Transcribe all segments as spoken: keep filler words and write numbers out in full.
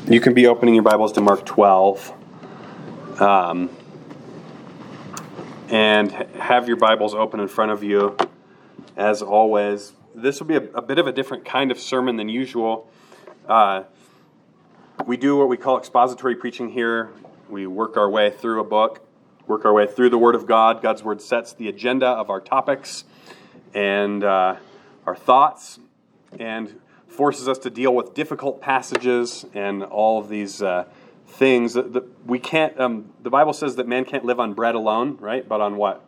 You can be opening your Bibles to Mark twelve. Um, and have your Bibles open in front of you, as always. This will be a, a bit of a different kind of sermon than usual. Uh, we do what we call expository preaching here. We work our way through a book, work our way through the Word of God. God's Word sets the agenda of our topics and uh, our thoughts, and forces us to deal with difficult passages and all of these uh, things that, that we can't. Um, the Bible says that man can't live on bread alone, right? But on what?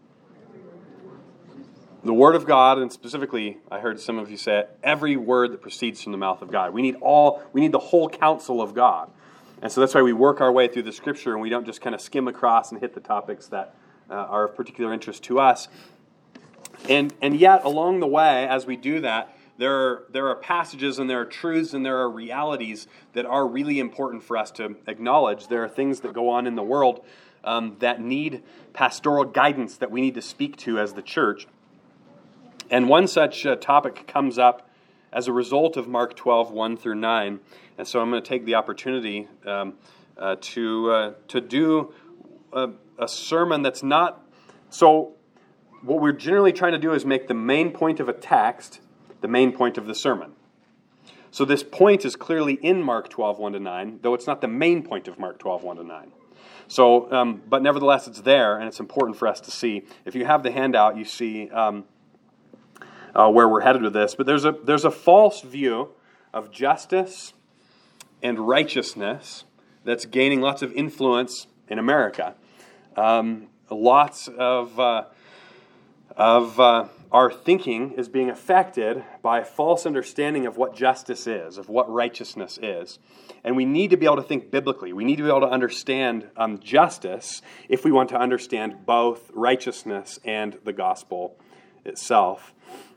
The Word of God, and specifically, I heard some of you say it, every word that proceeds from the mouth of God. We need all. We need the whole counsel of God, and so that's why we work our way through the Scripture, and we don't just kind of skim across and hit the topics that uh, are of particular interest to us. And and yet, along the way, as we do that, There are, there are passages and there are truths and there are realities that are really important for us to acknowledge. There are things that go on in the world um, that need pastoral guidance that we need to speak to as the church. And one such uh, topic comes up as a result of Mark twelve, one through nine. And so I'm going to take the opportunity um, uh, to, uh, to do a, a sermon that's not... So what we're generally trying to do is make the main point of a text the main point of the sermon. So this point is clearly in Mark twelve, one to nine, though it's not the main point of Mark twelve, one to nine. So, um, but nevertheless, it's there, and it's important for us to see. If you have the handout, you see um, uh, where we're headed with this. But there's a there's a false view of justice and righteousness that's gaining lots of influence in America. Um, lots of uh, of uh, our thinking is being affected by a false understanding of what justice is, of what righteousness is. And we need to be able to think biblically. We need to be able to understand um, justice if we want to understand both righteousness and the gospel itself.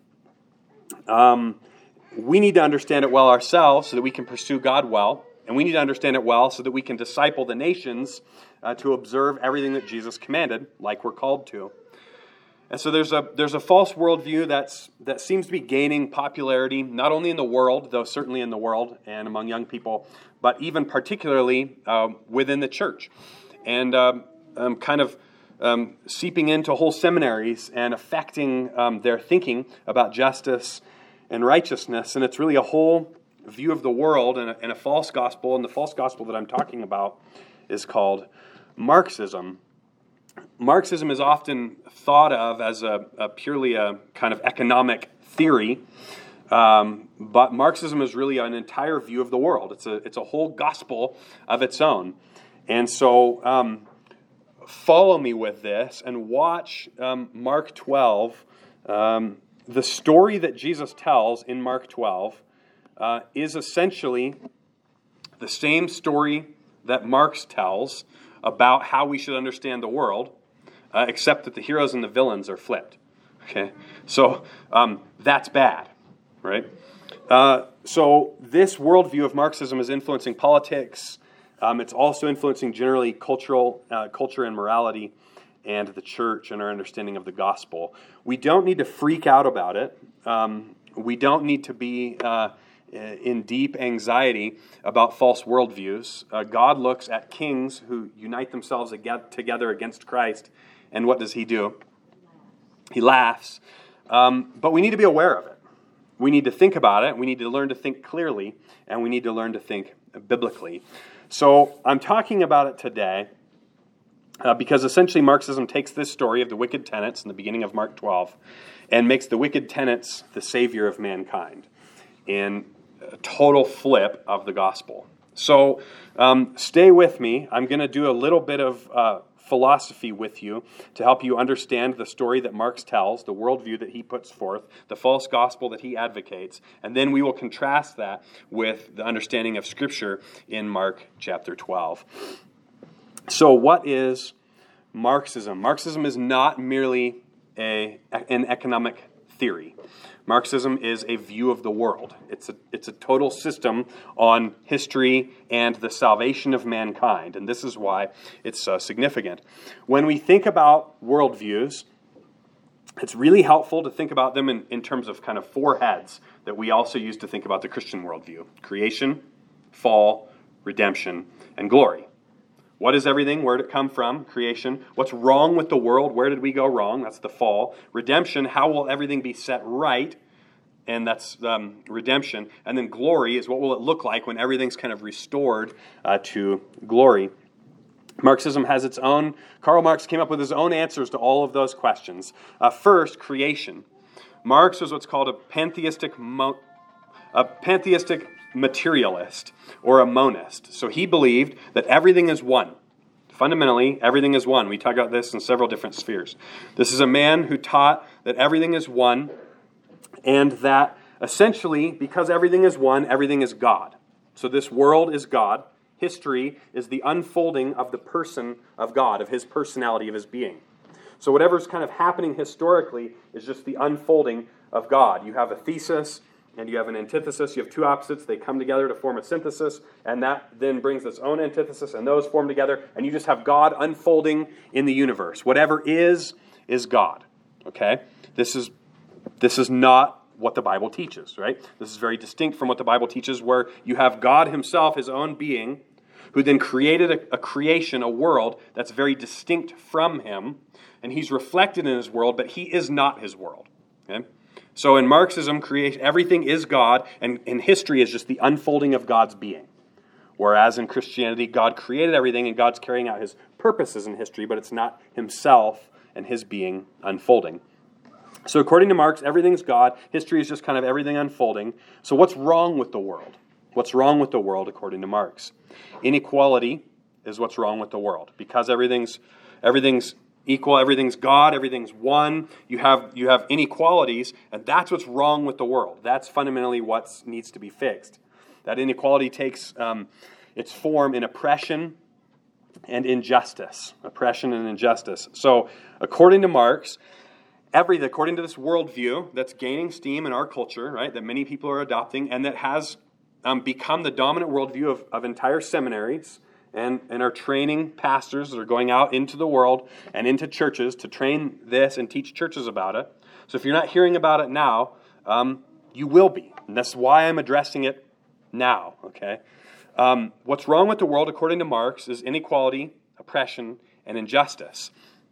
Um, we need to understand it well ourselves so that we can pursue God well. And we need to understand it well so that we can disciple the nations uh, to observe everything that Jesus commanded, like we're called to. And so there's a there's a false worldview that's that seems to be gaining popularity, not only in the world, though certainly in the world and among young people, but even particularly um, within the church, and um, um, kind of um, seeping into whole seminaries and affecting um, their thinking about justice and righteousness. And it's really a whole view of the world and a, and a false gospel. And the false gospel that I'm talking about is called Marxism. Marxism is often thought of as a, a purely a kind of economic theory, um, but Marxism is really an entire view of the world. It's a it's a whole gospel of its own, and so um, follow me with this and watch um, Mark twelve. Um, the story that Jesus tells in Mark twelve uh, is essentially the same story that Marx tells about how we should understand the world, uh, except that the heroes and the villains are flipped. Okay, so um, that's bad, right? Uh, so this worldview of Marxism is influencing politics. Um, it's also influencing generally cultural uh, culture and morality, and the church and our understanding of the gospel. We don't need to freak out about it. Um, we don't need to be Uh, in deep anxiety about false worldviews. Uh, God looks at kings who unite themselves together against Christ, and what does he do? He laughs. Um, but we need to be aware of it. We need to think about it. We need to learn to think clearly, and we need to learn to think biblically. So I'm talking about it today uh, because essentially Marxism takes this story of the wicked tenants in the beginning of Mark twelve and makes the wicked tenants the savior of mankind in a total flip of the gospel. So um, stay with me. I'm going to do a little bit of uh, philosophy with you to help you understand the story that Marx tells, the worldview that he puts forth, the false gospel that he advocates, and then we will contrast that with the understanding of Scripture in Mark chapter twelve. So what is Marxism? Marxism is not merely a, an economic theory. Marxism is a view of the world. It's a it's a total system on history and the salvation of mankind, and this is why it's so significant. When we think about worldviews, it's really helpful to think about them in, in terms of kind of four heads that we also use to think about the Christian worldview: creation, fall, redemption, and glory. What is everything? Where did it come from? Creation. What's wrong with the world? Where did we go wrong? That's the fall. Redemption. How will everything be set right? And that's um, redemption. And then glory is what will it look like when everything's kind of restored uh, to glory. Marxism has its own, Karl Marx came up with his own answers to all of those questions. Uh, first, creation. Marx was what's called a pantheistic, mo- a pantheistic materialist, or a monist. So he believed that everything is one. Fundamentally, everything is one. We talk about this in several different spheres. This is a man who taught that everything is one, and that essentially, because everything is one, everything is God. So this world is God. History is the unfolding of the person of God, of his personality, of his being. So whatever's kind of happening historically is just the unfolding of God. You have a thesis and you have an antithesis. You have two opposites. They come together to form a synthesis, and that then brings its own antithesis, and those form together, and you just have God unfolding in the universe. Whatever is, is God. Okay? This is This is not what the Bible teaches, right? This is very distinct from what the Bible teaches, where you have God himself, his own being, who then created a, a creation, a world that's very distinct from him, and he's reflected in his world, but he is not his world. Okay? So in Marxism, creation, everything is God, and, and history is just the unfolding of God's being. Whereas in Christianity, God created everything, and God's carrying out his purposes in history, but it's not himself and his being unfolding. So according to Marx, everything's God. History is just kind of everything unfolding. So what's wrong with the world? What's wrong with the world according to Marx? Inequality is what's wrong with the world. Because everything's everything's equal, everything's God, everything's one, you have you have inequalities, and that's what's wrong with the world. That's fundamentally what needs to be fixed. That inequality takes um, its form in oppression and injustice. Oppression and injustice. So according to Marx, Every, according to this worldview that's gaining steam in our culture, right, that many people are adopting, and that has um, become the dominant worldview of, of entire seminaries and, and are training pastors that are going out into the world and into churches to train this and teach churches about it. So if you're not hearing about it now, um, you will be. And that's why I'm addressing it now, okay? Um, what's wrong with the world, according to Marx, is inequality, oppression, and injustice.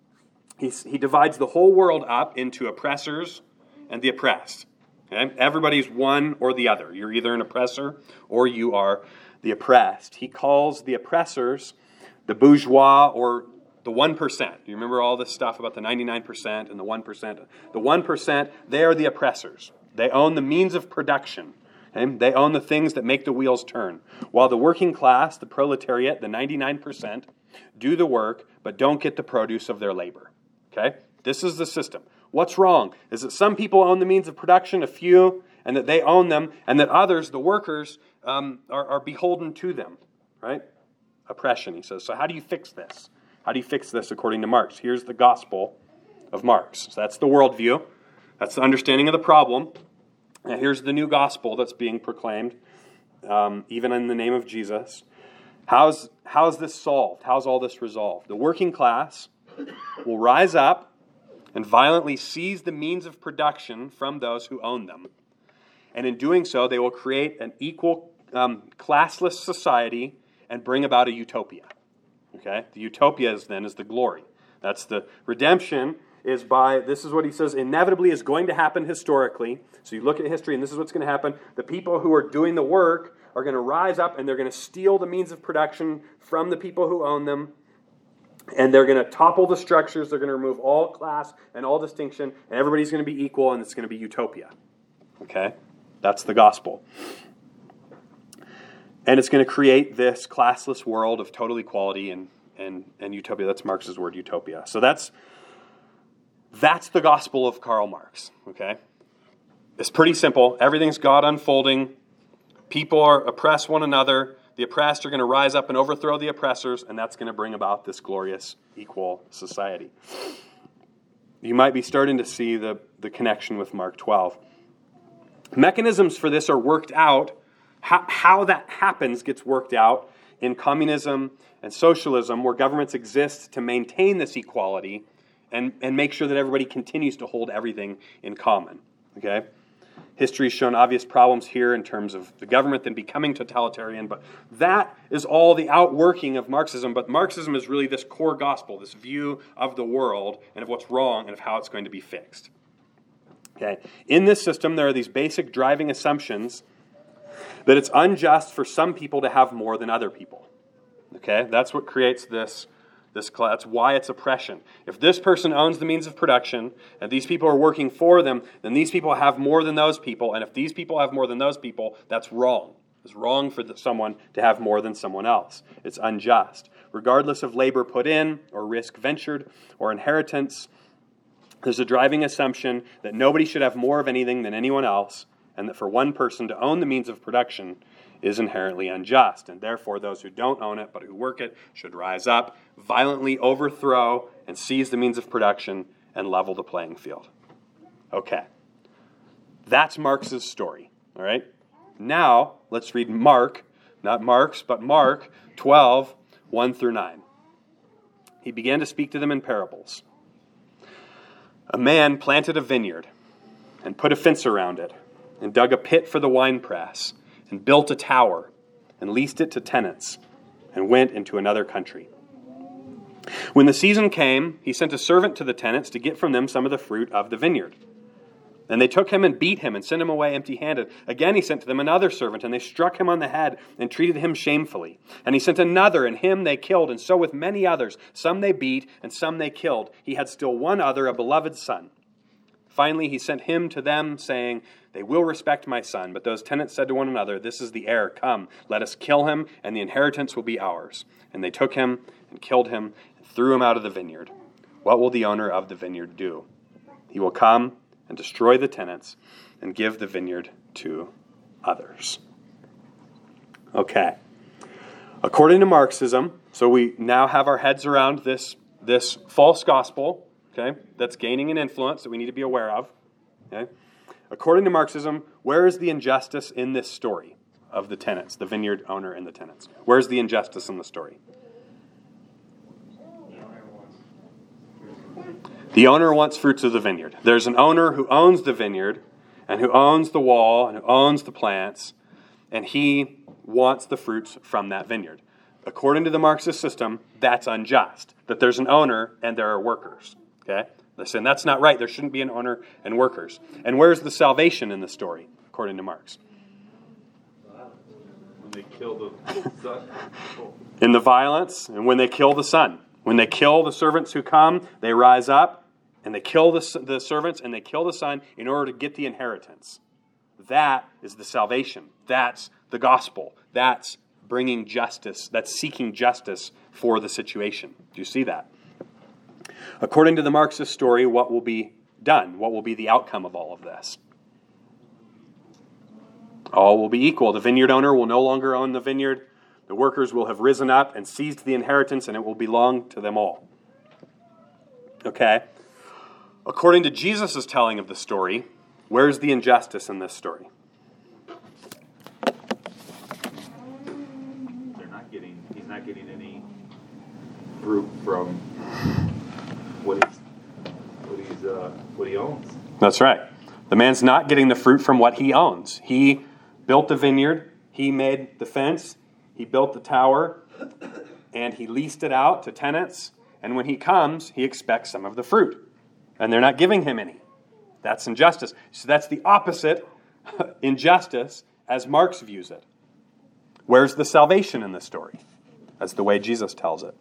He, he divides the whole world up into oppressors and the oppressed. Okay? Everybody's one or the other. You're either an oppressor or you are the oppressed. He calls the oppressors the bourgeois or the one percent. You remember all this stuff about the ninety-nine percent and the one percent? The one percent, they are the oppressors. They own the means of production. Okay? They own the things that make the wheels turn. While the working class, the proletariat, the ninety-nine percent, do the work but don't get the produce of their labor. Okay? This is the system. What's wrong is that some people own the means of production, a few, and that they own them, and that others, the workers, um, are, are beholden to them. Right? Oppression, he says. So how do you fix this? How do you fix this according to Marx? Here's the gospel of Marx. So that's the worldview. That's the understanding of the problem. And here's the new gospel that's being proclaimed, um, even in the name of Jesus. How's, how's this solved? How's all this resolved? The working class will rise up and violently seize the means of production from those who own them. And in doing so, they will create an equal, um, classless society and bring about a utopia. Okay? The utopia is then is the glory. That's the redemption is by, this is what he says, inevitably is going to happen historically. So you look at history and this is what's going to happen. The people who are doing the work are going to rise up and they're going to steal the means of production from the people who own them. And they're going to topple the structures. They're going to remove all class and all distinction. And everybody's going to be equal and it's going to be utopia. Okay? That's the gospel. And it's going to create this classless world of total equality and, and, and utopia. That's Marx's word, utopia. So that's that's the gospel of Karl Marx. Okay? It's pretty simple. Everything's God unfolding. People are oppress one another. The oppressed are going to rise up and overthrow the oppressors, and that's going to bring about this glorious, equal society. You might be starting to see the, the connection with Mark twelve. Mechanisms for this are worked out. How, how that happens gets worked out in communism and socialism, where governments exist to maintain this equality and, and make sure that everybody continues to hold everything in common. Okay? History's shown obvious problems here in terms of the government then becoming totalitarian, but that is all the outworking of Marxism. But Marxism is really this core gospel, this view of the world and of what's wrong and of how it's going to be fixed. Okay. In this system, there are these basic driving assumptions that it's unjust for some people to have more than other people. Okay, that's what creates this, this class. That's why it's oppression. If this person owns the means of production, and these people are working for them, then these people have more than those people. And if these people have more than those people, that's wrong. It's wrong for the, someone to have more than someone else. It's unjust. Regardless of labor put in, or risk ventured, or inheritance, there's a driving assumption that nobody should have more of anything than anyone else, and that for one person to own the means of production is inherently unjust, and therefore those who don't own it but who work it should rise up, violently overthrow and seize the means of production and level the playing field. Okay. That's Marx's story. All right? Now, let's read Mark, not Mark's, but Mark twelve, one through nine. He began to speak to them in parables. A man planted a vineyard and put a fence around it and dug a pit for the winepress and built a tower, and leased it to tenants, and went into another country. When the season came, he sent a servant to the tenants to get from them some of the fruit of the vineyard. And they took him and beat him and sent him away empty-handed. Again he sent to them another servant, and they struck him on the head and treated him shamefully. And he sent another, and him they killed, and so with many others. Some they beat, and some they killed. He had still one other, a beloved son. Finally he sent him to them, saying, "They will respect my son." But those tenants said to one another, "This is the heir. Come, let us kill him, and the inheritance will be ours." And they took him and killed him and threw him out of the vineyard. What will the owner of the vineyard do? He will come and destroy the tenants and give the vineyard to others. Okay. According to Marxism, so we now have our heads around this, this false gospel, okay, that's gaining an influence that we need to be aware of. Okay? According to Marxism, where is the injustice in this story of the tenants, the vineyard owner and the tenants? Where's the injustice in the story? The owner wants fruits of the vineyard. There's an owner who owns the vineyard and who owns the wall and who owns the plants, and he wants the fruits from that vineyard. According to the Marxist system, that's unjust, that there's an owner and there are workers. Okay? They're saying that's not right. There shouldn't be an owner and workers. And where's the salvation in the story, according to Marx? When they kill the son. In the violence, and when they kill the son. When they kill the servants who come, they rise up, and they kill the, the servants, and they kill the son in order to get the inheritance. That is the salvation. That's the gospel. That's bringing justice. That's seeking justice for the situation. Do you see that? According to the Marxist story, what will be done? What will be the outcome of all of this? All will be equal. The vineyard owner will no longer own the vineyard. The workers will have risen up and seized the inheritance, and it will belong to them all. Okay? According to Jesus' telling of the story, where's the injustice in this story? They're not getting, he's not getting any fruit from what he's, what he's, uh, what he owns. That's right. The man's not getting the fruit from what he owns. He built the vineyard. He made the fence. He built the tower. And he leased it out to tenants. And when he comes, he expects some of the fruit. And they're not giving him any. That's injustice. So that's the opposite injustice as Marx views it. Where's the salvation in this story? That's the way Jesus tells it.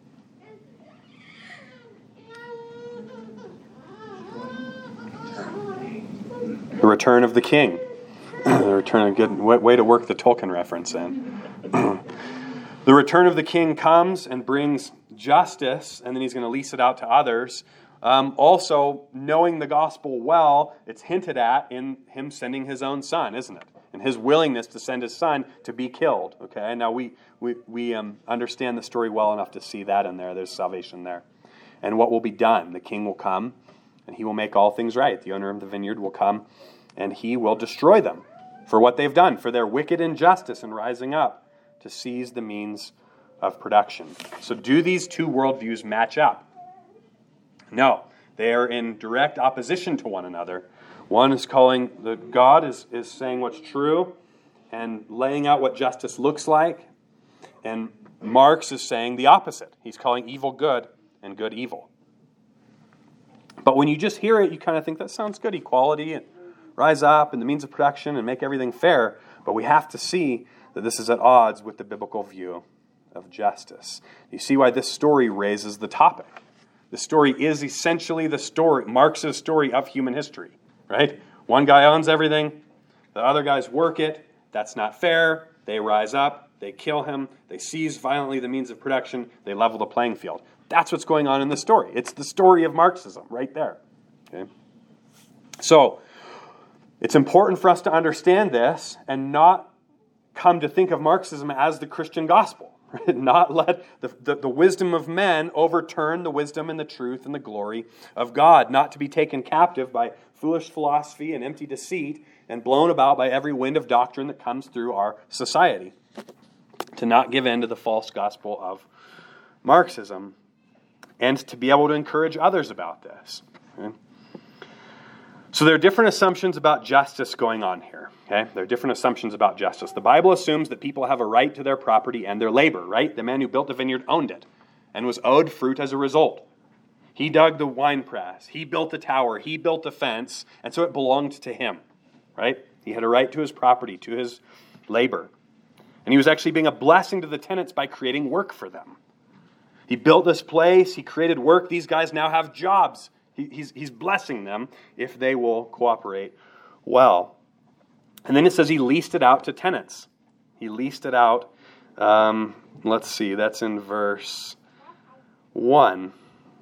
The return of the king. The return of good way to work the Tolkien reference in. The return of the king comes and brings justice, and then he's going to lease it out to others. Um, also, knowing the gospel well, it's hinted at in him sending his own son, isn't it? And his willingness to send his son to be killed. Okay, now we we we um, understand the story well enough to see that in there. There's salvation there. And what will be done? The king will come, and he will make all things right. The owner of the vineyard will come, and he will destroy them for what they've done, for their wicked injustice in rising up to seize the means of production. So do these two worldviews match up? No, they are in direct opposition to one another. One is calling that God is, is saying what's true and laying out what justice looks like. And Marx is saying the opposite. He's calling evil good and good evil. But when you just hear it, you kind of think that sounds good, equality and rise up and the means of production and make everything fair. But we have to see that this is at odds with the biblical view of justice. You see why this story raises the topic. The story is essentially the story, Marx's story of human history, right? One guy owns everything, the other guys work it, that's not fair, they rise up, they kill him, they seize violently the means of production, they level the playing field. That's what's going on in the story. It's the story of Marxism right there. Okay? So, it's important for us to understand this and not come to think of Marxism as the Christian gospel. Right? Not let the, the, the wisdom of men overturn the wisdom and the truth and the glory of God. Not to be taken captive by foolish philosophy and empty deceit and blown about by every wind of doctrine that comes through our society. To not give in to the false gospel of Marxism. And to be able to encourage others about this. Okay? So there are different assumptions about justice going on here. Okay? There are different assumptions about justice. The Bible assumes that people have a right to their property and their labor, right? The man who built the vineyard owned it and was owed fruit as a result. He dug the wine press. He built the tower. He built the fence. And so it belonged to him, right? He had a right to his property, to his labor. And he was actually being a blessing to the tenants by creating work for them. He built this place. He created work. These guys now have jobs. He, he's, he's blessing them if they will cooperate well. And then it says he leased it out to tenants. He leased it out. Um, let's see. That's in verse one.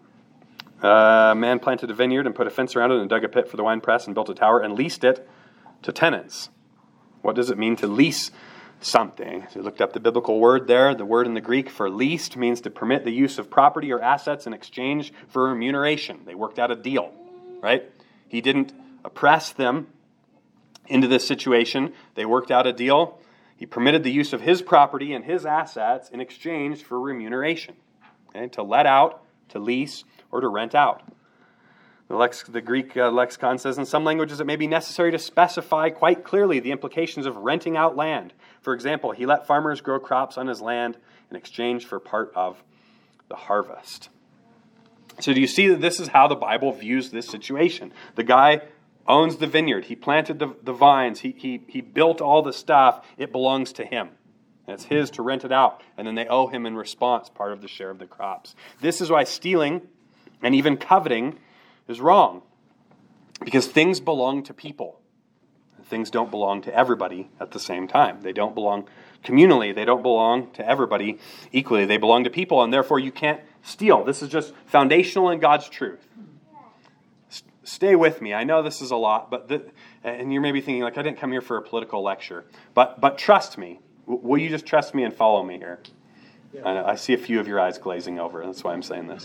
Uh, a man planted a vineyard and put a fence around it and dug a pit for the wine press and built a tower and leased it to tenants. What does it mean to lease something? So we looked up the biblical word there. The word in the Greek for leased means to permit the use of property or assets in exchange for remuneration. They worked out a deal, right? He didn't oppress them into this situation. They worked out a deal. He permitted the use of his property and his assets in exchange for remuneration. Okay? To let out, to lease, or to rent out. The, lex, the Greek uh, lexicon says in some languages it may be necessary to specify quite clearly the implications of renting out land. For example, he let farmers grow crops on his land in exchange for part of the harvest. So do you see that this is how the Bible views this situation? The guy owns the vineyard. He planted the, the vines. He, he, he built all the stuff. It belongs to him. And it's his to rent it out. And then they owe him in response part of the share of the crops. This is why stealing and even coveting is wrong. Because things belong to people. Things don't belong to everybody at the same time. They don't belong communally. They don't belong to everybody equally. They belong to people, and therefore you can't steal. This is just foundational in God's truth. S- stay with me. I know this is a lot, but the, and you're maybe thinking, like, I didn't come here for a political lecture. But but trust me. W- will you just trust me and follow me here? Yeah. I know, I see a few of your eyes glazing over. That's why I'm saying this.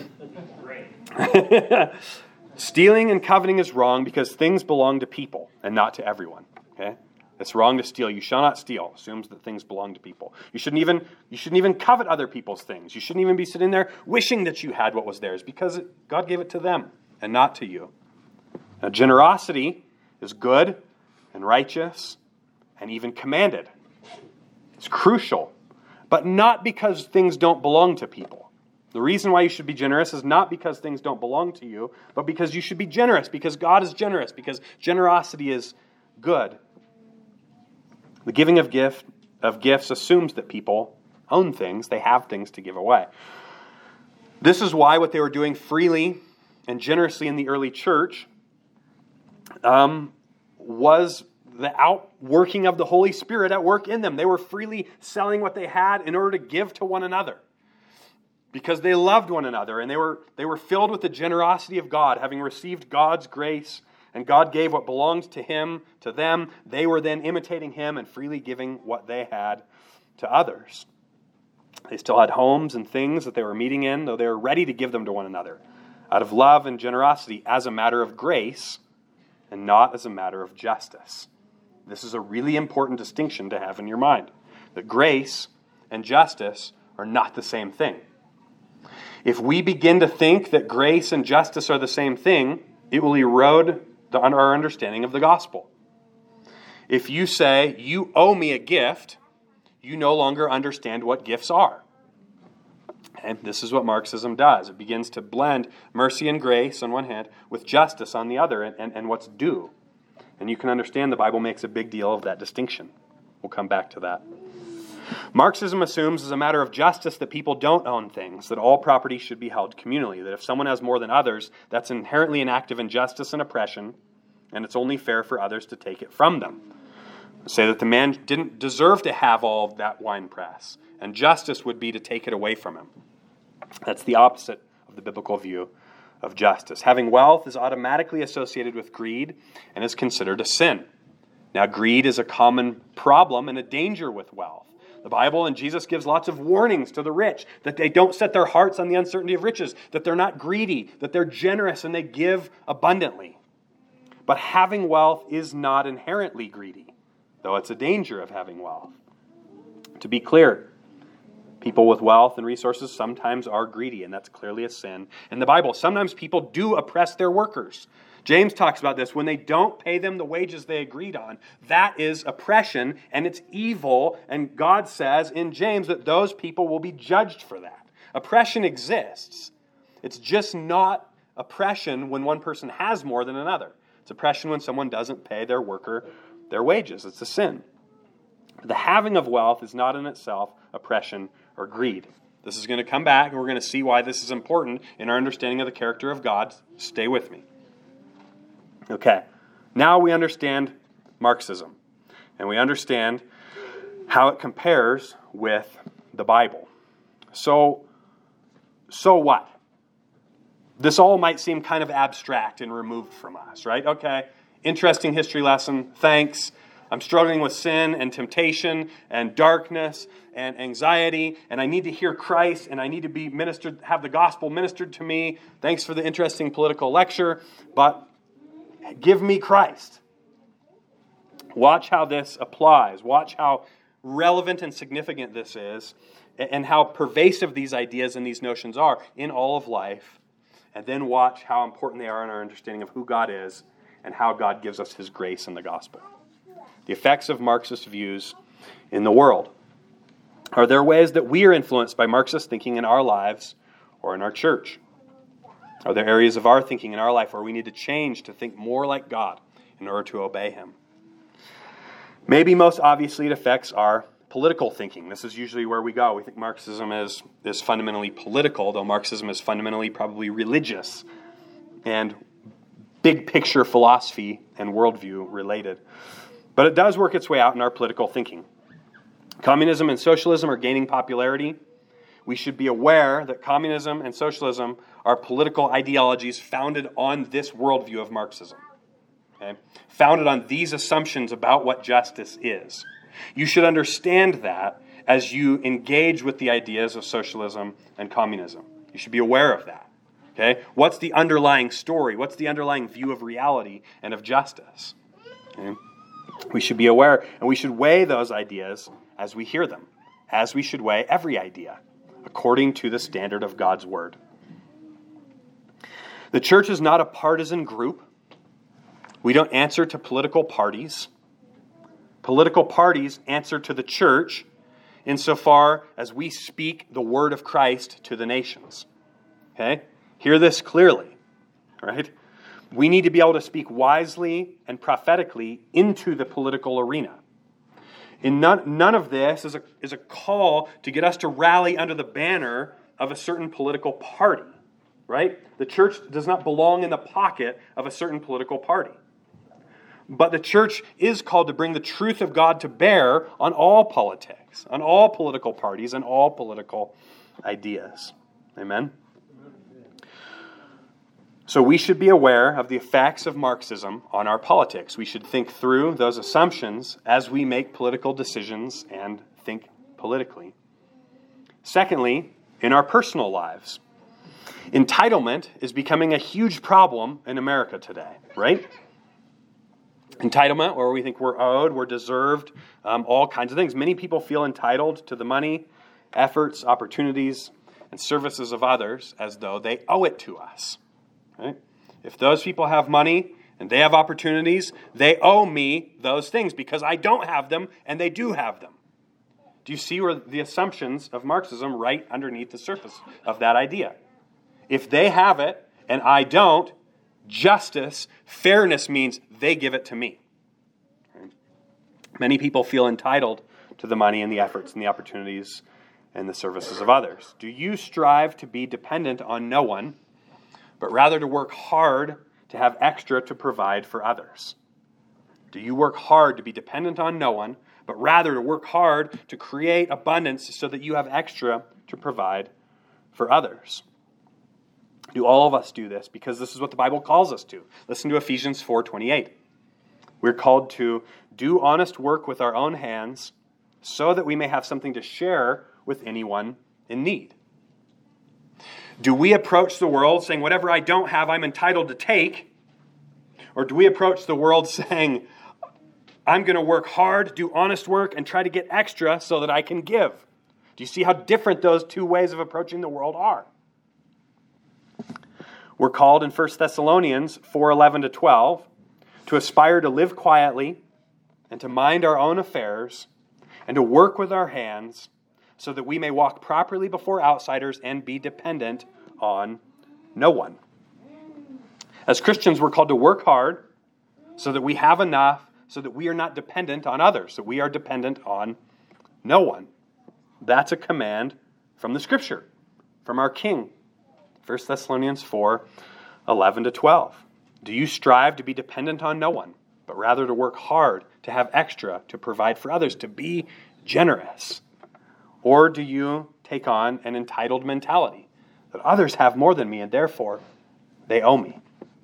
Great. Stealing and coveting is wrong because things belong to people and not to everyone. Okay? It's wrong to steal. You shall not steal. Assumes that things belong to people. You shouldn't even you shouldn't even covet other people's things. You shouldn't even be sitting there wishing that you had what was theirs because it, God gave it to them and not to you. Now, generosity is good and righteous and even commanded. It's crucial, but not because things don't belong to people. The reason why you should be generous is not because things don't belong to you, but because you should be generous, because God is generous, because generosity is good. The giving of gift of gifts assumes that people own things, they have things to give away. This is why what they were doing freely and generously in the early church um, was the outworking of the Holy Spirit at work in them. They were freely selling what they had in order to give to one another. Because they loved one another and they were they were filled with the generosity of God, having received God's grace, and God gave what belonged to Him, to them. They were then imitating Him and freely giving what they had to others. They still had homes and things that they were meeting in, though they were ready to give them to one another, out of love and generosity as a matter of grace and not as a matter of justice. This is a really important distinction to have in your mind, that grace and justice are not the same thing. If we begin to think that grace and justice are the same thing, it will erode the, our understanding of the gospel. If you say, you owe me a gift, you no longer understand what gifts are. And this is what Marxism does. It begins to blend mercy and grace on one hand with justice on the other, and, and, and what's due. And you can understand the Bible makes a big deal of that distinction. We'll come back to that. Marxism assumes as a matter of justice that people don't own things, that all property should be held communally, that if someone has more than others, that's inherently an act of injustice and oppression, and it's only fair for others to take it from them. Say that the man didn't deserve to have all of that wine press, and justice would be to take it away from him. That's the opposite of the biblical view of justice. Having wealth is automatically associated with greed and is considered a sin. Now, greed is a common problem and a danger with wealth. The Bible and Jesus gives lots of warnings to the rich that they don't set their hearts on the uncertainty of riches, that they're not greedy, that they're generous and they give abundantly. But having wealth is not inherently greedy, though it's a danger of having wealth. To be clear, people with wealth and resources sometimes are greedy, and that's clearly a sin. In the Bible, sometimes people do oppress their workers. James talks about this. When they don't pay them the wages they agreed on, that is oppression, and it's evil, and God says in James that those people will be judged for that. Oppression exists. It's just not oppression when one person has more than another. It's oppression when someone doesn't pay their worker their wages. It's a sin. The having of wealth is not in itself oppression or greed. This is going to come back, and we're going to see why this is important in our understanding of the character of God. Stay with me. Okay, now we understand Marxism, and we understand how it compares with the Bible. So, so what? This all might seem kind of abstract and removed from us, right? Okay, interesting history lesson, thanks. I'm struggling with sin and temptation and darkness and anxiety, and I need to hear Christ, and I need to be ministered, have the gospel ministered to me. Thanks for the interesting political lecture, but give me Christ. Watch how this applies. Watch how relevant and significant this is, and how pervasive these ideas and these notions are in all of life. And then watch how important they are in our understanding of who God is and how God gives us His grace in the gospel. The effects of Marxist views in the world. Are there ways that we are influenced by Marxist thinking in our lives or in our church? Are there areas of our thinking in our life where we need to change to think more like God in order to obey Him? Maybe most obviously it affects our political thinking. This is usually where we go. We think Marxism is, is fundamentally political, though Marxism is fundamentally probably religious and big picture philosophy and worldview related. But it does work its way out in our political thinking. Communism and socialism are gaining popularity. We should be aware that communism and socialism are political ideologies founded on this worldview of Marxism. Okay? Founded on these assumptions about what justice is. You should understand that as you engage with the ideas of socialism and communism. You should be aware of that. Okay? What's the underlying story? What's the underlying view of reality and of justice? Okay? We should be aware, and we should weigh those ideas as we hear them, as we should weigh every idea, according to the standard of God's Word. The church is not a partisan group. We don't answer to political parties. Political parties answer to the church insofar as we speak the word of Christ to the nations. Okay? Hear this clearly, right? We need to be able to speak wisely and prophetically into the political arena. And none, none of this is a, is a call to get us to rally under the banner of a certain political party, right? The church does not belong in the pocket of a certain political party. But the church is called to bring the truth of God to bear on all politics, on all political parties, and all political ideas. Amen? So we should be aware of the effects of Marxism on our politics. We should think through those assumptions as we make political decisions and think politically. Secondly, in our personal lives. Entitlement is becoming a huge problem in America today, right? Entitlement, where we think we're owed, we're deserved, um, all kinds of things. Many people feel entitled to the money, efforts, opportunities, and services of others as though they owe it to us. Right? If those people have money and they have opportunities, they owe me those things because I don't have them and they do have them. Do you see where the assumptions of Marxism right underneath the surface of that idea? If they have it and I don't, justice, fairness means they give it to me. Many people feel entitled to the money and the efforts and the opportunities and the services of others. Do you strive to be dependent on no one, but rather to work hard to have extra to provide for others? Do you work hard to be dependent on no one, but rather to work hard to create abundance so that you have extra to provide for others? Do all of us do this? Because this is what the Bible calls us to. Listen to Ephesians four twenty-eight. We're called to do honest work with our own hands so that we may have something to share with anyone in need. Do we approach the world saying, whatever I don't have, I'm entitled to take? Or do we approach the world saying, I'm going to work hard, do honest work, and try to get extra so that I can give? Do you see how different those two ways of approaching the world are? We're called in First Thessalonians four eleven to twelve to aspire to live quietly and to mind our own affairs and to work with our hands so that we may walk properly before outsiders and be dependent on no one. As Christians, we're called to work hard so that we have enough, so that we are not dependent on others, that we are dependent on no one. That's a command from the Scripture, from our King. First Thessalonians four eleven to twelve. Do you strive to be dependent on no one, but rather to work hard, to have extra, to provide for others, to be generous? Or do you take on an entitled mentality, that others have more than me and therefore they owe me?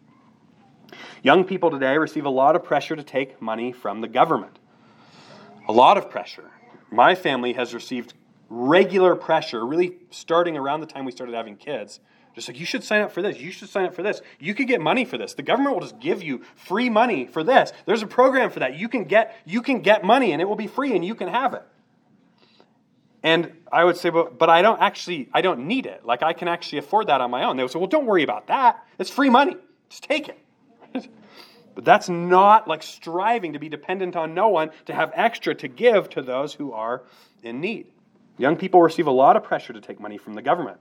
Young people today receive a lot of pressure to take money from the government. A lot of pressure. My family has received regular pressure, really starting around the time we started having kids. Just like, you should sign up for this. You should sign up for this. You could get money for this. The government will just give you free money for this. There's a program for that. You can get you can get money and it will be free and you can have it. And I would say, but, but I don't actually, I don't need it. Like, I can actually afford that on my own. They would say, well, don't worry about that. It's free money. Just take it. But that's not like striving to be dependent on no one, to have extra to give to those who are in need. Young people receive a lot of pressure to take money from the government.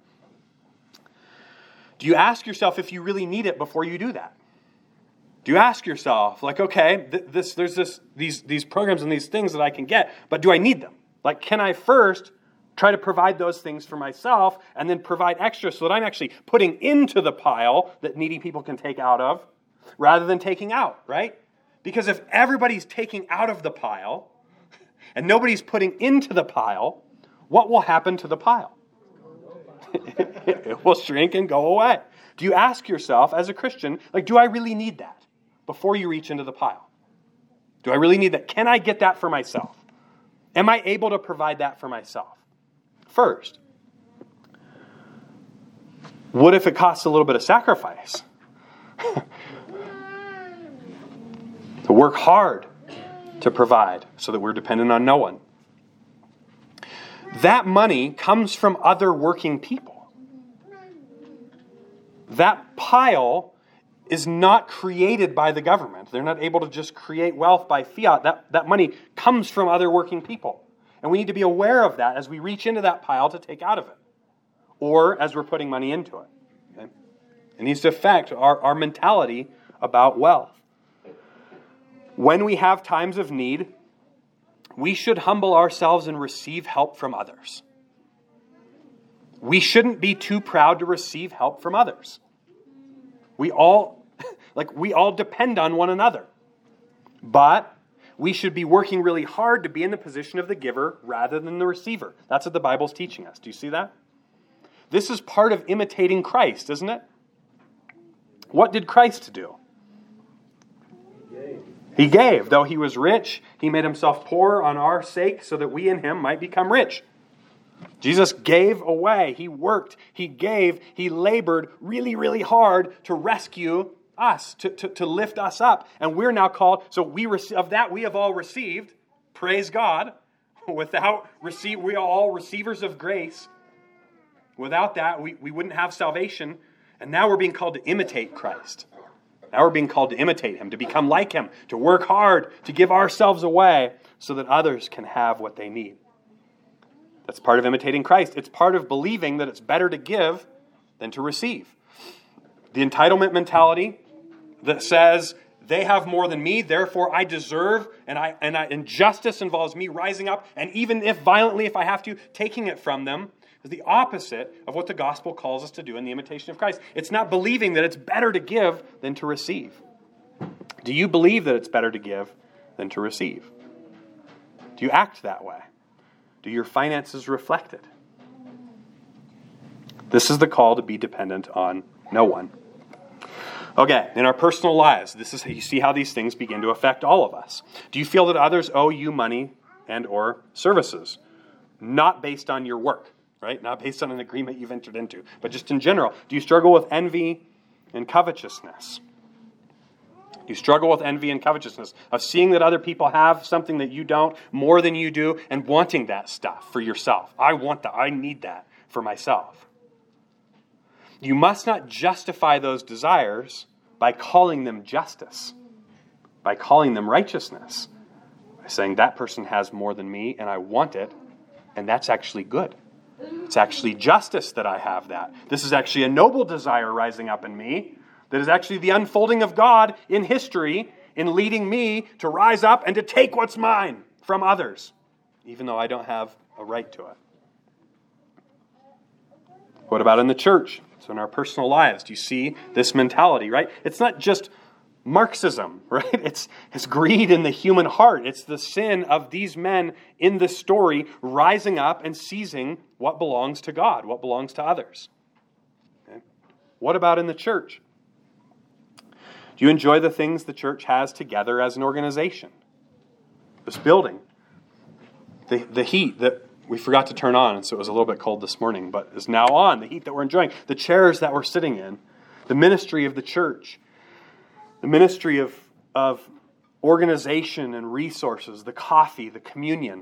Do you ask yourself if you really need it before you do that? Do you ask yourself, like, okay, th- this, there's this, these, these programs and these things that I can get, but do I need them? Like, can I first try to provide those things for myself and then provide extra so that I'm actually putting into the pile that needy people can take out of rather than taking out, right? Because if everybody's taking out of the pile and nobody's putting into the pile, what will happen to the pile? It will shrink and go away. Do you ask yourself as a Christian, like, do I really need that before you reach into the pile? Do I really need that? Can I get that for myself? Am I able to provide that for myself? First, what if it costs a little bit of sacrifice? To work hard to provide so that we're dependent on no one. That money comes from other working people. That pile is not created by the government. They're not able to just create wealth by fiat. That, that money comes from other working people. And we need to be aware of that as we reach into that pile to take out of it. Or as we're putting money into it. Okay? It needs to affect our, our mentality about wealth. When we have times of need, we should humble ourselves and receive help from others. We shouldn't be too proud to receive help from others. We all, like, we all depend on one another. But we should be working really hard to be in the position of the giver rather than the receiver. That's what the Bible's teaching us. Do you see that? This is part of imitating Christ, isn't it? What did Christ do? He gave. Though he was rich, he made himself poor on our sake so that we in him might become rich. Jesus gave away. He worked. He gave. He labored really, really hard to rescue us, to, to, to lift us up. And we're now called, so we of that we have all received. Praise God. Without receive, we are all receivers of grace. Without that, we, we wouldn't have salvation. And now we're being called to imitate Christ. Now we're being called to imitate him, to become like him, to work hard, to give ourselves away so that others can have what they need. That's part of imitating Christ. It's part of believing that it's better to give than to receive. The entitlement mentality that says, they have more than me, therefore I deserve, and I and I and justice involves me rising up, and even if violently, if I have to, taking it from them, is the opposite of what the gospel calls us to do in the imitation of Christ. It's not believing that it's better to give than to receive. Do you believe that it's better to give than to receive? Do you act that way? Do your finances reflect it? This is the call to be dependent on no one. Okay, in our personal lives, this is how you see how these things begin to affect all of us. Do you feel that others owe you money and or services? Not based on your work, right? Not based on an agreement you've entered into, but just in general. Do you struggle with envy and covetousness? Do you struggle with envy and covetousness of seeing that other people have something that you don't, more than you do, and wanting that stuff for yourself? I want that. I need that for myself. You must not justify those desires by calling them justice, by calling them righteousness, by saying that person has more than me and I want it, and that's actually good. It's actually justice that I have that. This is actually a noble desire rising up in me that is actually the unfolding of God in history in leading me to rise up and to take what's mine from others, even though I don't have a right to it. What about in the church? So in our personal lives, do you see this mentality, right? It's not just Marxism, right? It's, it's greed in the human heart. It's the sin of these men in this story rising up and seizing what belongs to God, what belongs to others. Okay? What about in the church? Do you enjoy the things the church has together as an organization? This building, the, the heat that we forgot to turn on, and so it was a little bit cold this morning, but is now on, the heat that we're enjoying, the chairs that we're sitting in, the ministry of the church, the ministry of, of organization and resources, the coffee, the communion,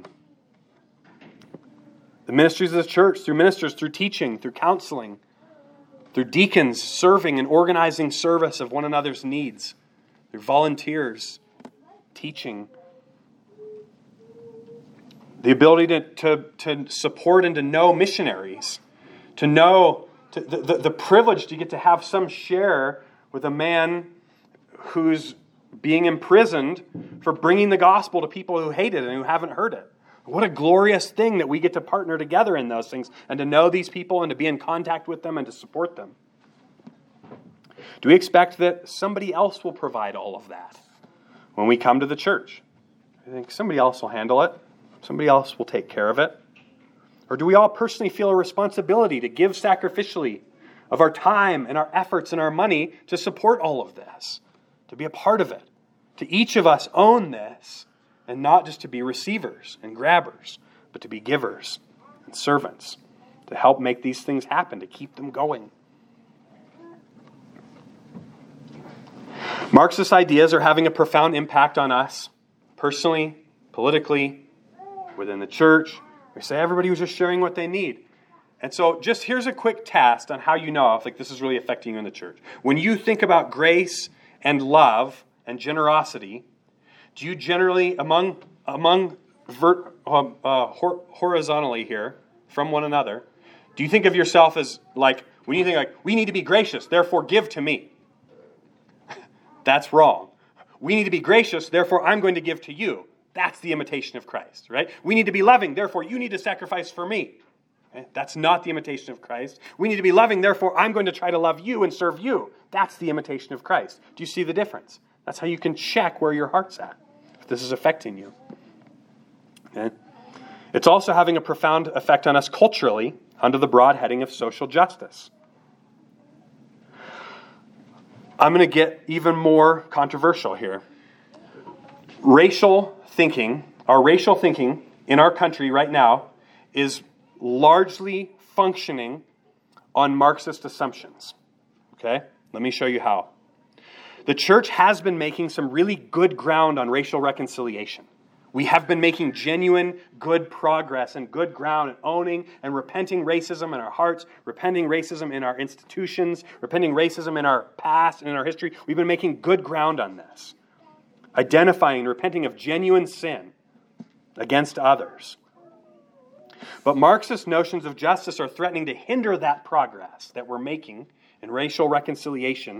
the ministries of the church through ministers, through teaching, through counseling, through deacons serving and organizing service of one another's needs, through volunteers, teaching, the ability to, to, to support and to know missionaries, to know to, the, the, the privilege to get to have some share with a man who's being imprisoned for bringing the gospel to people who hate it and who haven't heard it. What a glorious thing that we get to partner together in those things and to know these people and to be in contact with them and to support them. Do we expect that somebody else will provide all of that when we come to the church? I think somebody else will handle it. Somebody else will take care of it. Or do we all personally feel a responsibility to give sacrificially of our time and our efforts and our money to support all of this, to be a part of it, to each of us own this, and not just to be receivers and grabbers, but to be givers and servants, to help make these things happen, to keep them going. Marxist ideas are having a profound impact on us, personally, politically, within the church. We say everybody was just sharing what they need. And so just here's a quick test on how you know if like this is really affecting you in the church. When you think about grace and love and generosity, do you generally, among among vert, um, uh, hor- horizontally here, from one another, do you think of yourself as like, when you think like, we need to be gracious, therefore give to me? That's wrong. We need to be gracious, therefore I'm going to give to you. That's the imitation of Christ, right? We need to be loving, therefore you need to sacrifice for me. Okay? That's not the imitation of Christ. We need to be loving, therefore I'm going to try to love you and serve you. That's the imitation of Christ. Do you see the difference? That's how you can check where your heart's at, if this is affecting you. Okay? It's also having a profound effect on us culturally under the broad heading of social justice. I'm going to get even more controversial here. Racial thinking, our racial thinking in our country right now is largely functioning on Marxist assumptions. Okay? Let me show you how. The church has been making some really good ground on racial reconciliation. We have been making genuine good progress and good ground in owning and repenting racism in our hearts, repenting racism in our institutions, repenting racism in our past and in our history. We've been making good ground on this. Identifying and repenting of genuine sin against others. But Marxist notions of justice are threatening to hinder that progress that we're making in racial reconciliation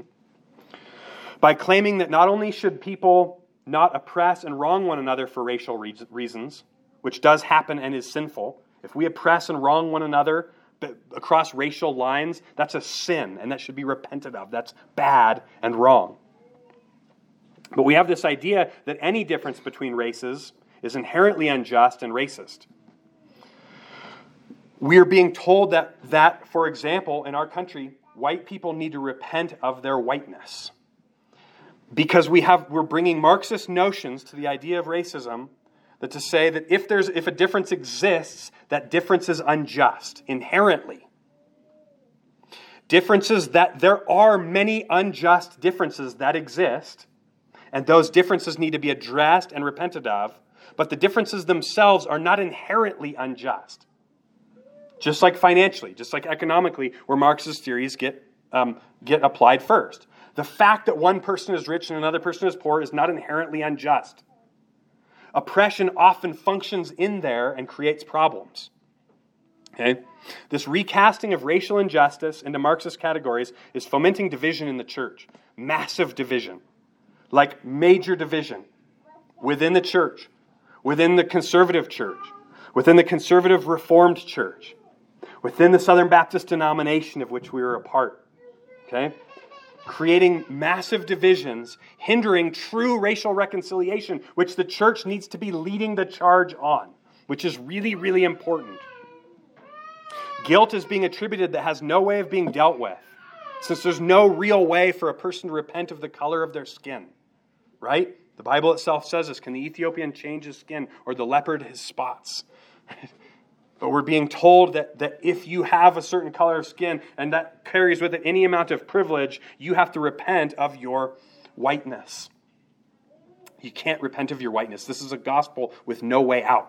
by claiming that not only should people not oppress and wrong one another for racial reasons, which does happen and is sinful. If we oppress and wrong one another across racial lines, that's a sin, and that should be repented of. That's bad and wrong. But we have this idea that any difference between races is inherently unjust and racist. We are being told that, that, for example, in our country, white people need to repent of their whiteness. Because we have, we're bringing Marxist notions to the idea of racism, that to say that if there's if a difference exists, that difference is unjust inherently. Differences that there are many unjust differences that exist, and those differences need to be addressed and repented of, but the differences themselves are not inherently unjust. Just like financially, just like economically, where Marxist theories get um, get applied first. The fact that one person is rich and another person is poor is not inherently unjust. Oppression often functions in there and creates problems. Okay? This recasting of racial injustice into Marxist categories is fomenting division in the church. Massive division. Like major division within the church, within the conservative church, within the conservative Reformed church, within the Southern Baptist denomination of which we were a part. Okay? Creating massive divisions, hindering true racial reconciliation, which the church needs to be leading the charge on, which is really, really important. Guilt is being attributed that has no way of being dealt with, since there's no real way for a person to repent of the color of their skin. Right? The Bible itself says this, can the Ethiopian change his skin or the leopard his spots? But we're being told that, that if you have a certain color of skin and that carries with it any amount of privilege, you have to repent of your whiteness. You can't repent of your whiteness. This is a gospel with no way out.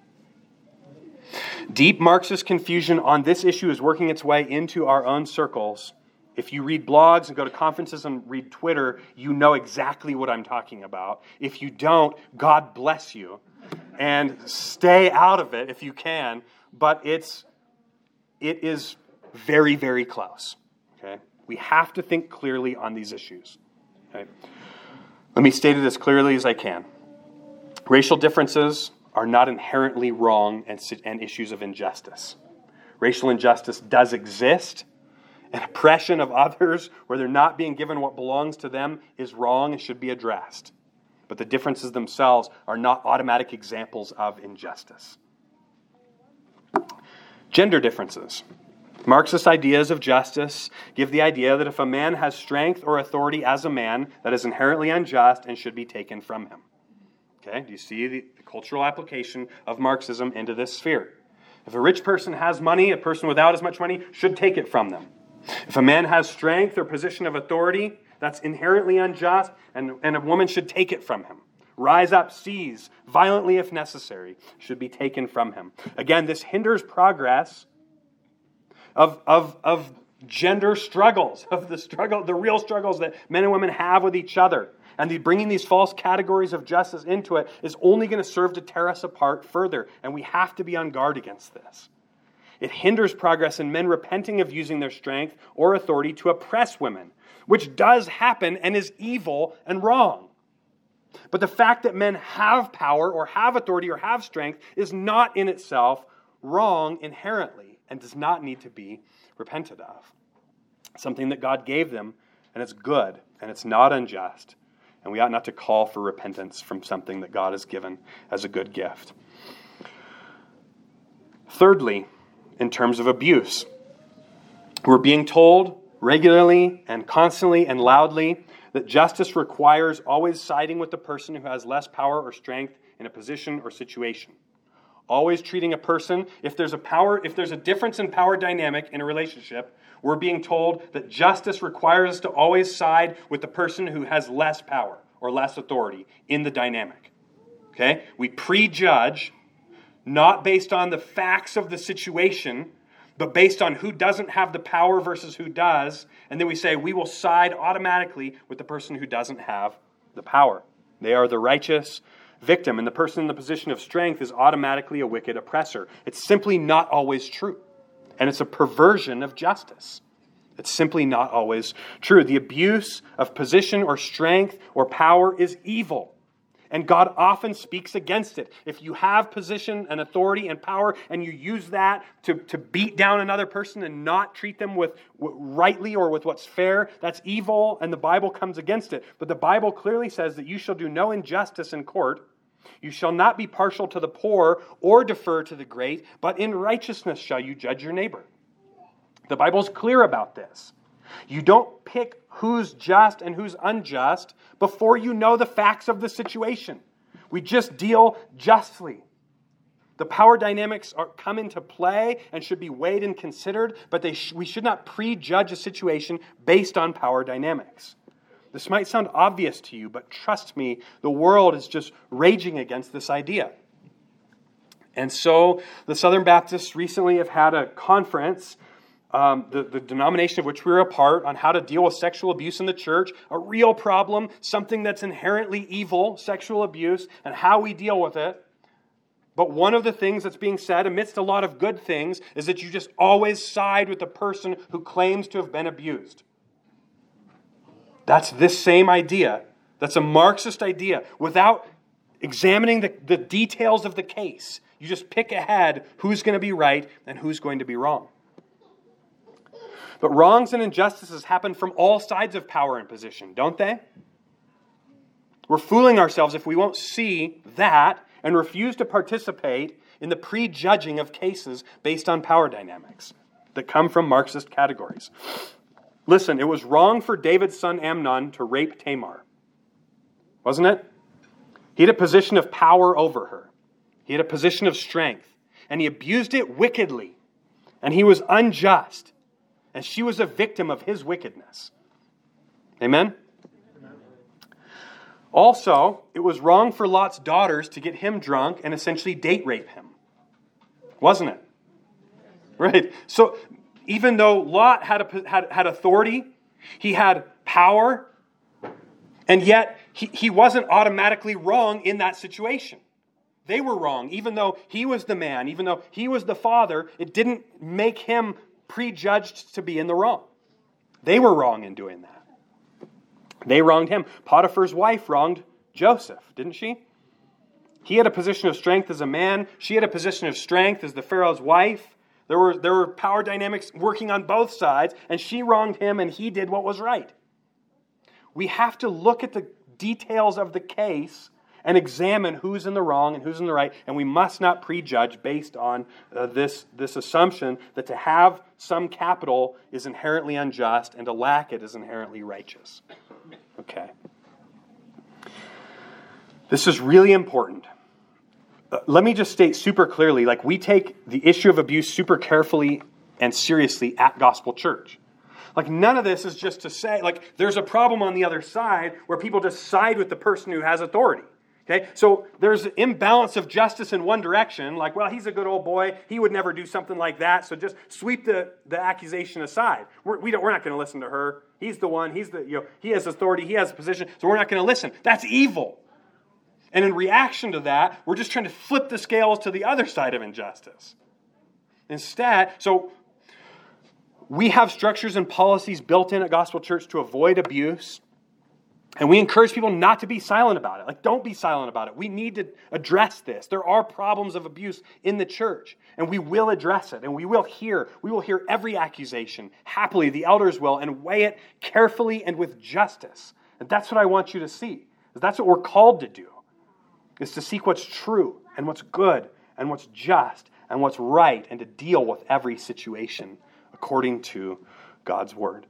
Deep Marxist confusion on this issue is working its way into our own circles. If you read blogs and go to conferences and read Twitter, you know exactly what I'm talking about. If you don't, God bless you. And stay out of it if you can, but it's it is very, very close. Okay? We have to think clearly on these issues. Okay? Let me state it as clearly as I can. Racial differences are not inherently wrong and, and issues of injustice. Racial injustice does exist, and oppression of others where they're not being given what belongs to them is wrong and should be addressed. But the differences themselves are not automatic examples of injustice. Gender differences. Marxist ideas of justice give the idea that if a man has strength or authority as a man, that is inherently unjust and should be taken from him. Okay, do you see the, the cultural application of Marxism into this sphere? If a rich person has money, a person without as much money should take it from them. If a man has strength or position of authority, that's inherently unjust, and, and a woman should take it from him. Rise up, seize, violently if necessary, should be taken from him. Again, this hinders progress of, of, of gender struggles, of the struggle, the real struggles that men and women have with each other. And the, bringing these false categories of justice into it is only going to serve to tear us apart further, and we have to be on guard against this. It hinders progress in men repenting of using their strength or authority to oppress women, which does happen and is evil and wrong. But the fact that men have power or have authority or have strength is not in itself wrong inherently and does not need to be repented of. Something that God gave them, and it's good, and it's not unjust. And we ought not to call for repentance from something that God has given as a good gift. Thirdly, in terms of abuse, we're being told regularly and constantly and loudly that justice requires always siding with the person who has less power or strength in a position or situation. Always treating a person, if there's a power, if there's a difference in power dynamic in a relationship, we're being told that justice requires us to always side with the person who has less power or less authority in the dynamic. Okay? We prejudge, not based on the facts of the situation, but based on who doesn't have the power versus who does. And then we say we will side automatically with the person who doesn't have the power. They are the righteous victim, and the person in the position of strength is automatically a wicked oppressor. It's simply not always true. And it's a perversion of justice. It's simply not always true. The abuse of position or strength or power is evil. And God often speaks against it. If you have position and authority and power and you use that to, to beat down another person and not treat them with, with rightly or with what's fair, that's evil, and the Bible comes against it. But the Bible clearly says that you shall do no injustice in court. You shall not be partial to the poor or defer to the great, but in righteousness shall you judge your neighbor. The Bible's clear about this. You don't pick who's just and who's unjust before you know the facts of the situation. We just deal justly. The power dynamics are, come into play and should be weighed and considered, but they sh- we should not prejudge a situation based on power dynamics. This might sound obvious to you, but trust me, the world is just raging against this idea. And so the Southern Baptists recently have had a conference, um, the, the denomination of which we were a part, on how to deal with sexual abuse in the church, a real problem, something that's inherently evil, sexual abuse, and how we deal with it. But one of the things that's being said, amidst a lot of good things, is that you just always side with the person who claims to have been abused. That's this same idea. That's a Marxist idea. Without examining the, the details of the case, you just pick ahead who's going to be right and who's going to be wrong. But wrongs and injustices happen from all sides of power and position, don't they? We're fooling ourselves if we won't see that and refuse to participate in the prejudging of cases based on power dynamics that come from Marxist categories. Listen, it was wrong for David's son Amnon to rape Tamar. Wasn't it? He had a position of power over her. He had a position of strength. And he abused it wickedly. And he was unjust. And she was a victim of his wickedness. Amen? Amen. Also, it was wrong for Lot's daughters to get him drunk and essentially date rape him. Wasn't it? Right. So, even though Lot had, a, had, had authority, he had power, and yet he, he wasn't automatically wrong in that situation. They were wrong. Even though he was the man, even though he was the father, it didn't make him prejudged to be in the wrong. They were wrong in doing that. They wronged him. Potiphar's wife wronged Joseph, didn't she? He had a position of strength as a man. She had a position of strength as the Pharaoh's wife. There were, there were power dynamics working on both sides, and she wronged him, and he did what was right. We have to look at the details of the case and examine who's in the wrong and who's in the right, and we must not prejudge based on uh, this, this assumption that to have some capital is inherently unjust and to lack it is inherently righteous. Okay. This is really important. Uh, let me just state super clearly, like we take the issue of abuse super carefully and seriously at Gospel Church. Like none of this is just to say, like there's a problem on the other side where people just side with the person who has authority. Okay, so there's an imbalance of justice in one direction, like, well, he's a good old boy, he would never do something like that, so just sweep the, the accusation aside. We're, we don't, we're not going to listen to her. He's the one, he's the, you know, he has authority, he has a position, so we're not going to listen. That's evil. And in reaction to that, we're just trying to flip the scales to the other side of injustice. Instead, so we have structures and policies built in at Gospel Church to avoid abuse. And we encourage people not to be silent about it. Like, don't be silent about it. We need to address this. There are problems of abuse in the church, and we will address it, and we will hear. We will hear every accusation. Happily, the elders will, and weigh it carefully and with justice. And that's what I want you to see. That's what we're called to do, is to seek what's true, and what's good, and what's just, and what's right, and to deal with every situation according to God's word.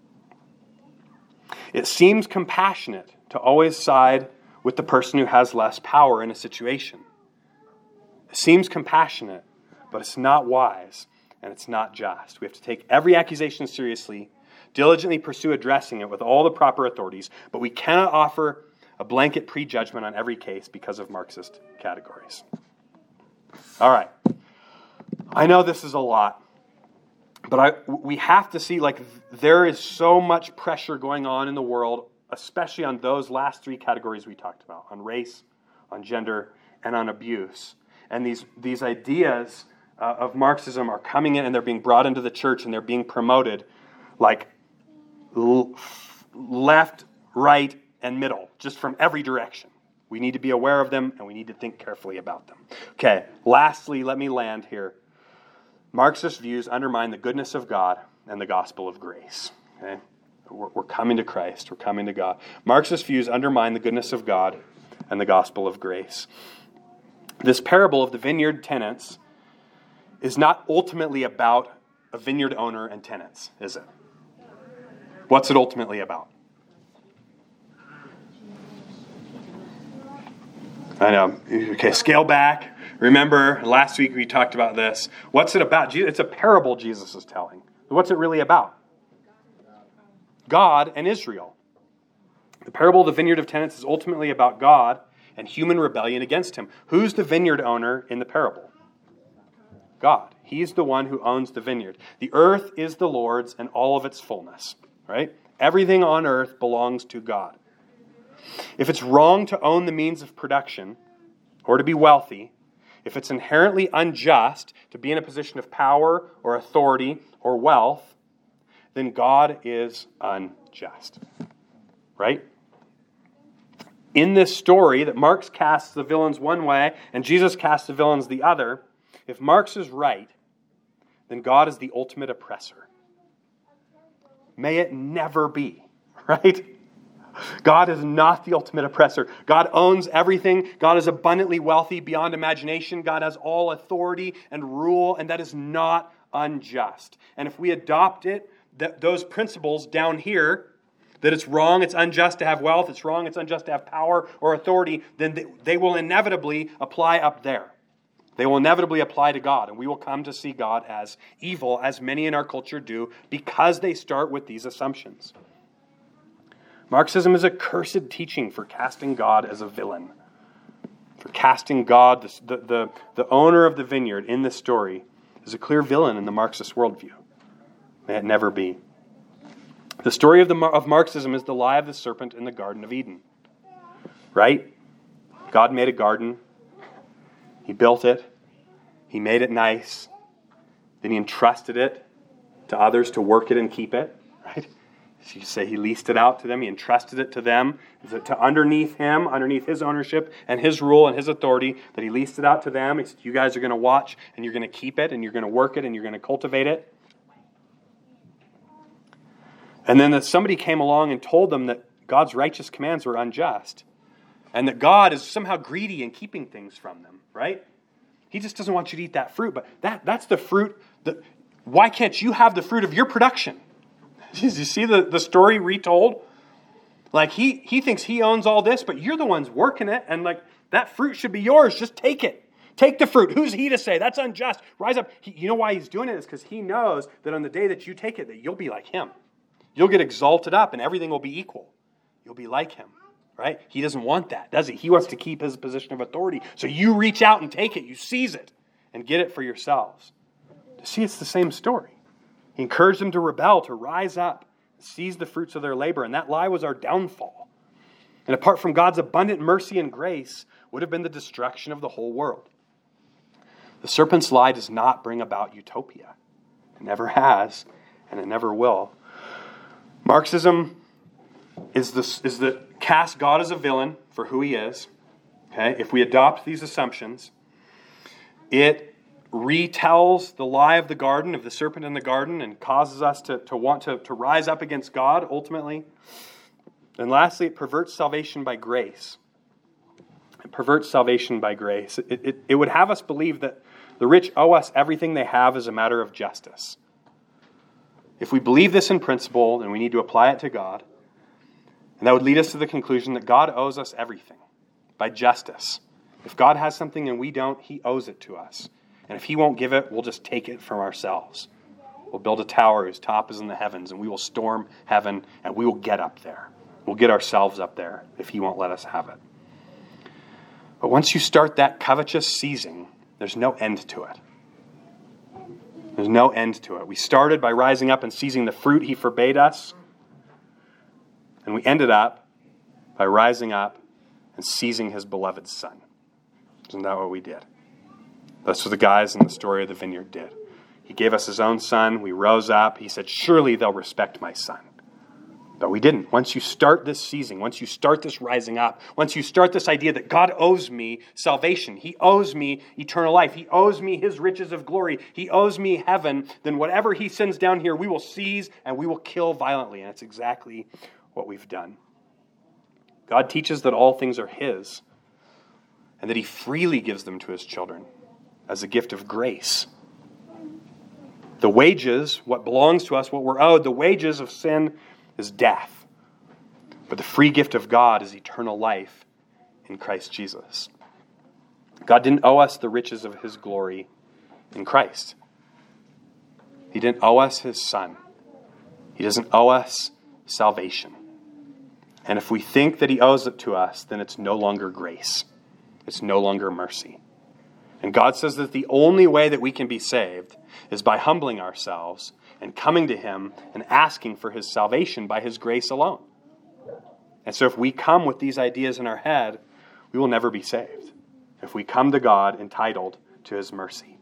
It seems compassionate to always side with the person who has less power in a situation. It seems compassionate, but it's not wise, and it's not just. We have to take every accusation seriously, diligently pursue addressing it with all the proper authorities, but we cannot offer a blanket prejudgment on every case because of Marxist categories. All right. I know this is a lot, but I we have to see, like, there is so much pressure going on in the world, especially on those last three categories we talked about, on race, on gender, and on abuse. And these, these ideas uh, of Marxism are coming in and they're being brought into the church and they're being promoted like l- left, right, and middle, just from every direction. We need to be aware of them and we need to think carefully about them. Okay, lastly, let me land here. Marxist views undermine the goodness of God and the gospel of grace. Okay? We're, we're coming to Christ. We're coming to God. Marxist views undermine the goodness of God and the gospel of grace. This parable of the vineyard tenants is not ultimately about a vineyard owner and tenants, is it? What's it ultimately about? I know. Okay, scale back. Remember, last week we talked about this. What's it about? It's a parable Jesus is telling. What's it really about? God and Israel. The parable of the vineyard of tenants is ultimately about God and human rebellion against him. Who's the vineyard owner in the parable? God. He's the one who owns the vineyard. The earth is the Lord's and all of its fullness. Right? Everything on earth belongs to God. If it's wrong to own the means of production or to be wealthy, if it's inherently unjust to be in a position of power or authority or wealth, then God is unjust. Right? In this story that Marx casts the villains one way and Jesus casts the villains the other, if Marx is right, then God is the ultimate oppressor. May it never be, right? God is not the ultimate oppressor. God owns everything. God is abundantly wealthy beyond imagination. God has all authority and rule, and that is not unjust. And if we adopt it, th- those principles down here, that it's wrong, it's unjust to have wealth, it's wrong, it's unjust to have power or authority, then they, they will inevitably apply up there. They will inevitably apply to God, and we will come to see God as evil, as many in our culture do, because they start with these assumptions. Marxism is a cursed teaching for casting God as a villain. For casting God, the, the, the owner of the vineyard in this story, is a clear villain in the Marxist worldview. May it never be. The story of, the, of Marxism is the lie of the serpent in the Garden of Eden. Right? God made a garden. He built it. He made it nice. Then he entrusted it to others to work it and keep it. Right? So you say he leased it out to them. He entrusted it to them. To underneath him, underneath his ownership and his rule and his authority, that he leased it out to them. He said, you guys are going to watch and you're going to keep it and you're going to work it and you're going to cultivate it. And then that somebody came along and told them that God's righteous commands were unjust. And that God is somehow greedy in keeping things from them, right? He just doesn't want you to eat that fruit. But that, that's the fruit. That, why can't you have the fruit of your production? Did you see the, the story retold? Like he, he thinks he owns all this, but you're the ones working it. And like that fruit should be yours. Just take it. Take the fruit. Who's he to say? That's unjust. Rise up. He, you know why he's doing it is because he knows that on the day that you take it, that you'll be like him. You'll get exalted up and everything will be equal. You'll be like him, right? He doesn't want that, does he? He wants to keep his position of authority. So you reach out and take it. You seize it and get it for yourselves. See, it's the same story. He encouraged them to rebel, to rise up, seize the fruits of their labor. And that lie was our downfall. And apart from God's abundant mercy and grace, would have been the destruction of the whole world. The serpent's lie does not bring about utopia. It never has, and it never will. Marxism is the, is the cast God as a villain for who he is. Okay? If we adopt these assumptions, it retells the lie of the garden, of the serpent in the garden, and causes us to, to want to, to rise up against God, ultimately. And lastly, it perverts salvation by grace. It perverts salvation by grace. It, it, it would have us believe that the rich owe us everything they have as a matter of justice. If we believe this in principle, then we need to apply it to God. And that would lead us to the conclusion that God owes us everything by justice. If God has something and we don't, he owes it to us. And if he won't give it, we'll just take it from ourselves. We'll build a tower whose top is in the heavens, and we will storm heaven, and we will get up there. We'll get ourselves up there if he won't let us have it. But once you start that covetous seizing, there's no end to it. There's no end to it. We started by rising up and seizing the fruit he forbade us. And we ended up by rising up and seizing his beloved son. Isn't that what we did? That's what the guys in the story of the vineyard did. He gave us his own son. We rose up. He said, surely they'll respect my son. But we didn't. Once you start this seizing, once you start this rising up, once you start this idea that God owes me salvation, he owes me eternal life, he owes me his riches of glory, he owes me heaven, then whatever he sends down here, we will seize and we will kill violently. And that's exactly what we've done. God teaches that all things are his and that he freely gives them to his children as a gift of grace. The wages, what belongs to us, what we're owed, the wages of sin is death. But the free gift of God is eternal life in Christ Jesus. God didn't owe us the riches of his glory in Christ. He didn't owe us his son. He doesn't owe us salvation. And if we think that he owes it to us, then it's no longer grace. It's no longer mercy. And God says that the only way that we can be saved is by humbling ourselves and coming to him and asking for his salvation by his grace alone. And so if we come with these ideas in our head, we will never be saved. If we come to God entitled to his mercy.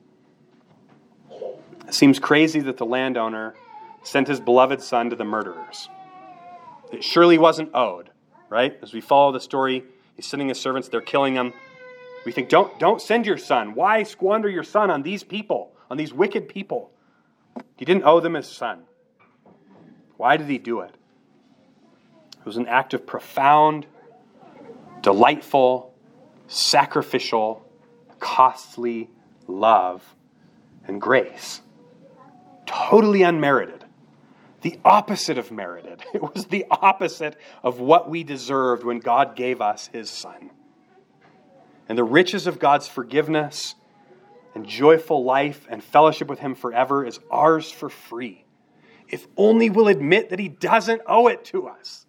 It seems crazy that the landowner sent his beloved son to the murderers. It surely wasn't owed, right? As we follow the story, he's sending his servants, they're killing him. We think, don't, don't send your son. Why squander your son on these people, on these wicked people? He didn't owe them his son. Why did he do it? It was an act of profound, delightful, sacrificial, costly love and grace. Totally unmerited. The opposite of merited. It was the opposite of what we deserved when God gave us his son. And the riches of God's forgiveness and joyful life and fellowship with him forever is ours for free. If only we'll admit that he doesn't owe it to us.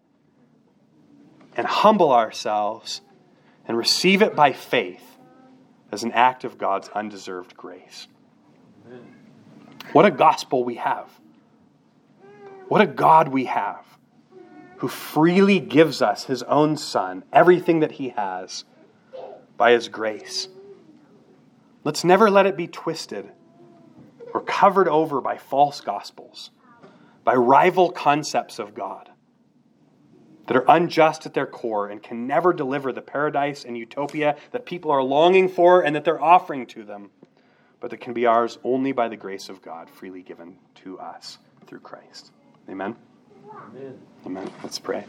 And humble ourselves and receive it by faith as an act of God's undeserved grace. Amen. What a gospel we have. What a God we have who freely gives us his own son, everything that he has, by his grace. Let's never let it be twisted or covered over by false gospels, by rival concepts of God that are unjust at their core and can never deliver the paradise and utopia that people are longing for and that they're offering to them, but that can be ours only by the grace of God freely given to us through Christ. Amen? Amen. Amen. Let's pray.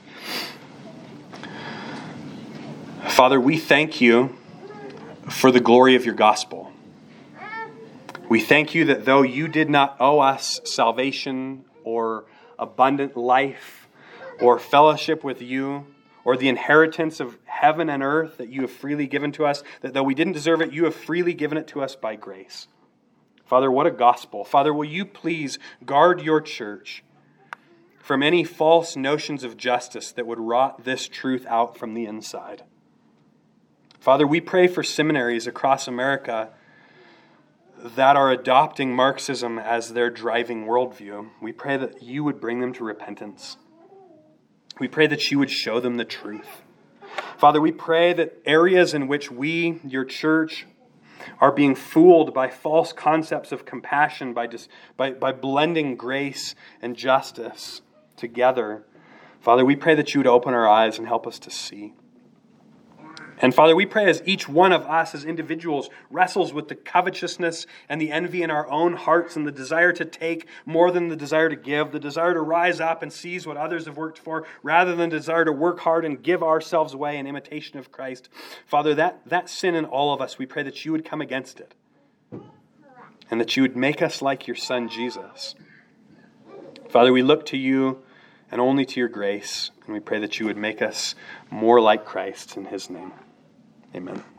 Father, we thank you for the glory of your gospel. We thank you that though you did not owe us salvation or abundant life or fellowship with you or the inheritance of heaven and earth that you have freely given to us, that though we didn't deserve it, you have freely given it to us by grace. Father, what a gospel. Father, will you please guard your church from any false notions of justice that would rot this truth out from the inside. Father, we pray for seminaries across America that are adopting Marxism as their driving worldview. We pray that you would bring them to repentance. We pray that you would show them the truth. Father, we pray that areas in which we, your church, are being fooled by false concepts of compassion, by, dis, by, by blending grace and justice together, Father, we pray that you would open our eyes and help us to see. And Father, we pray as each one of us as individuals wrestles with the covetousness and the envy in our own hearts and the desire to take more than the desire to give, the desire to rise up and seize what others have worked for rather than the desire to work hard and give ourselves away in imitation of Christ. Father, that, that sin in all of us, we pray that you would come against it and that you would make us like your Son, Jesus. Father, we look to you and only to your grace, and we pray that you would make us more like Christ in his name. Amen.